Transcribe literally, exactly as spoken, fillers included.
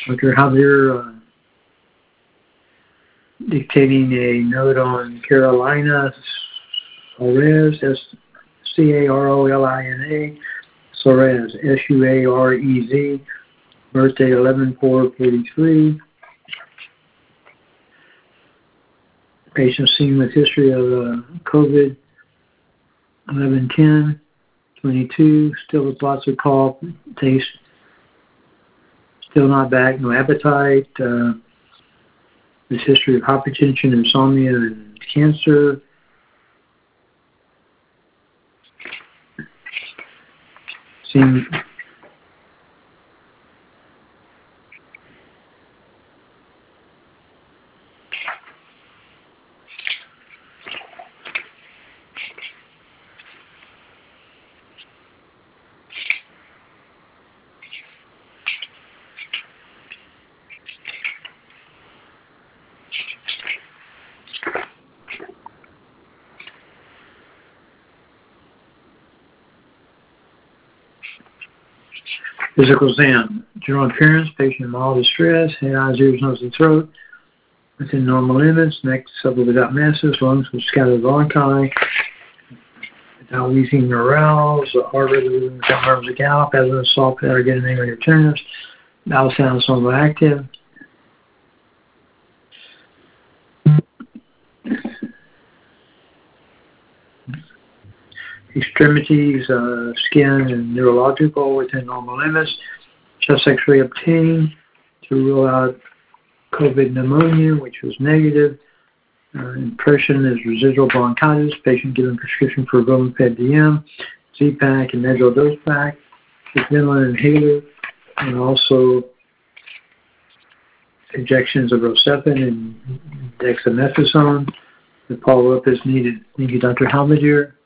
Doctor Javier uh, dictating a note on Carolina Suarez, S C A R O L I N A, Suarez, S U A R E Z, birthday eleven four forty-three. Patient seen with history of uh, COVID eleven ten twenty-two, still with lots of cough, taste, still not back, no appetite. Uh, this history of hypertension, insomnia, and cancer. Seen physical exam. General appearance, patient in mild distress, head, eyes, ears, nose, and throat within normal limits, neck supple without masses, lungs with scattered bronchi, without wheezing or rouse, heart rate without murmurs of gallop, as in a soft head or getting angry or tenderness, bowel sounds somewhat active. Extremities, uh, skin, and neurological within normal limits. Chest X-ray obtained to rule out COVID pneumonia, which was negative. Uh, impression is residual bronchitis. Patient given prescription for Vomiped D M, Z-Pak, and nasal dose pack, Ventolin inhaler, and also injections of Rocephin and dexamethasone. The follow-up is needed. Thank you, Doctor Halmadir.